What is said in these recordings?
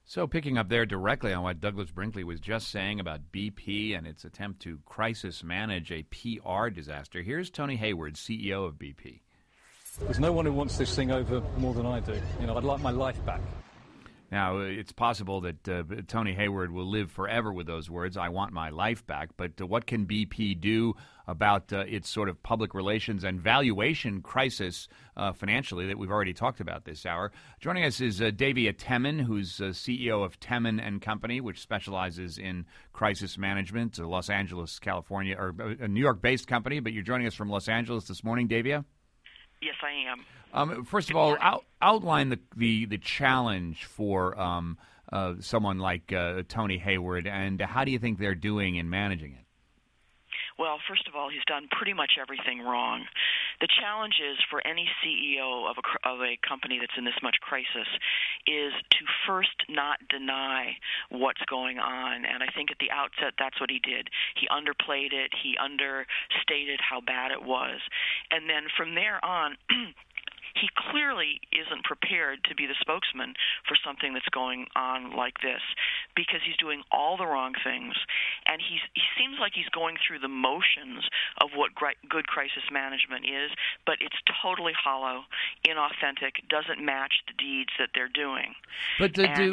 So picking up there directly on what Douglas Brinkley was just saying about BP and its attempt to crisis manage a PR disaster, here's Tony Hayward, CEO of BP. There's no one who wants this thing over more than I do. I'd like my life back. Now, it's possible that Tony Hayward will live forever with those words, I want my life back, but what can BP do about its sort of public relations and valuation crisis financially that we've already talked about this hour? Joining us is Davia Temin, who's CEO of Temin & Company, which specializes in crisis management, a Los Angeles, California, or a New York-based company, but you're joining us from Los Angeles this morning, Davia? Yes, I am. First of all, outline the challenge for someone like Tony Hayward, and how do you think they're doing in managing it? Well, first of all, he's done pretty much everything wrong. The challenge is for any CEO of a company that's in this much crisis is to first not deny what's going on. And I think at the outset that's what he did. He underplayed it. He understated how bad it was. And then from there on, he clearly isn't prepared to be the spokesman for something that's going on like this because he's doing all the wrong things. And he seems like he's going through the motions of what good crisis management is, but it's totally hollow, inauthentic, doesn't match the deeds that they're doing. But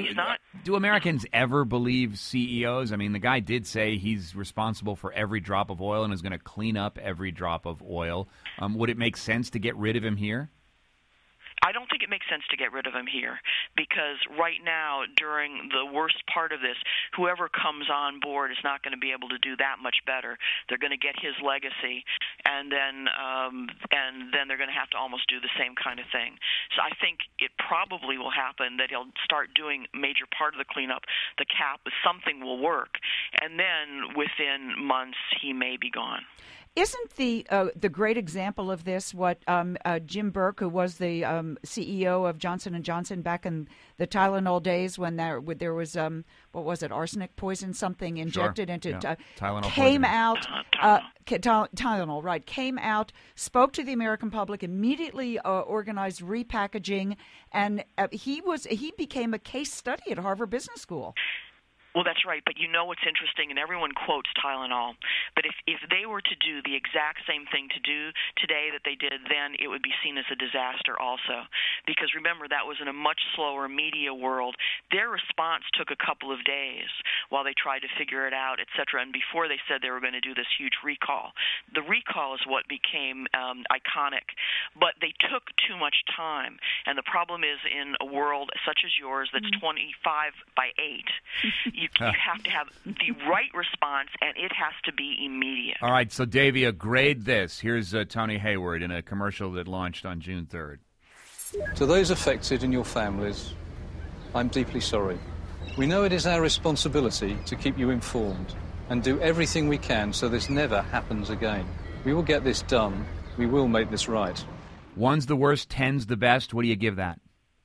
do Americans ever believe CEOs? I mean, the guy did say he's responsible for every drop of oil and is going to clean up every drop of oil. Would it make sense to get rid of him here? I don't think it makes sense to get rid of him here because right now, during the worst part of this, whoever comes on board is not going to be able to do that much better. They're going to get his legacy, and then they're going to have to almost do the same kind of thing. So I think it probably will happen that he'll start doing major part of the cleanup. The cap, something will work, and then within months he may be gone. Isn't the great example of this what Jim Burke, who was the CEO of Johnson & Johnson back in the Tylenol days when there was, what was it, arsenic poison, something injected into Tylenol came poison. out, Tylenol, right, came out, spoke to the American public, immediately organized repackaging, and he became a case study at Harvard Business School. Well, that's right, but you know what's interesting, and everyone quotes Tylenol, but if they were to do the exact same thing to do today that they did then, it would be seen as a disaster also. Because remember, that was in a much slower media world. Their response took a couple of days while they tried to figure it out, et cetera, and before they said they were going to do this huge recall. The recall is what became iconic, but they took too much time, and the problem is in a world such as yours that's 25 by 8, you have to have the right response, and it has to be immediate. All right, so Davia, grade this. Here's Tony Hayward in a commercial that launched on June 3rd. To those affected and your families, I'm deeply sorry. We know it is our responsibility to keep you informed and do everything we can so this never happens again. We will get this done. We will make this right. 1's the worst, 10's the best. What do you give that?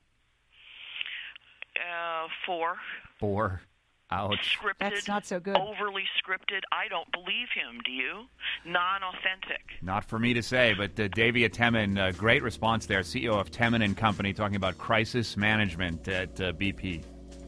4. 4. Ouch. Scripted, that's not so good. Overly scripted. I don't believe him. Do you? Non-authentic. Not for me to say, but Davia Temin, great response there. CEO of Temin & Company, talking about crisis management at BP.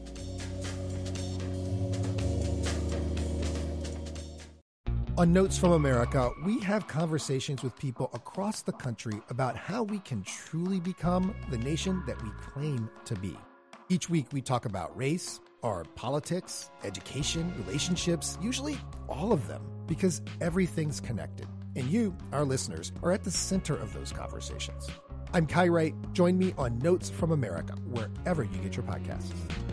On Notes from America, we have conversations with people across the country about how we can truly become the nation that we claim to be. Each week we talk about race, our politics, education, relationships, usually all of them, because everything's connected. And you, our listeners, are at the center of those conversations. I'm Kai Wright. Join me on Notes from America, wherever you get your podcasts.